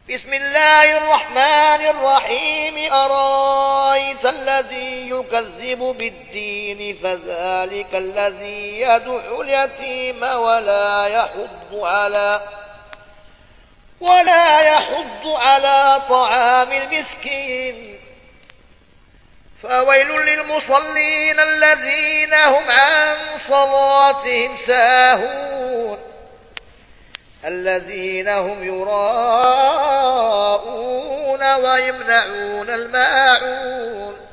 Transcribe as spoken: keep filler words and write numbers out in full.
بسم الله الرحمن الرحيم أرأيت الذي يكذب بالدين فذلك الذي يدعو اليتيم ولا يحض على ولا يحض على طعام المسكين فويل للمصلين الذين هم عن صلاتهم ساهون الذين هم يراءون ويمنعون الماعون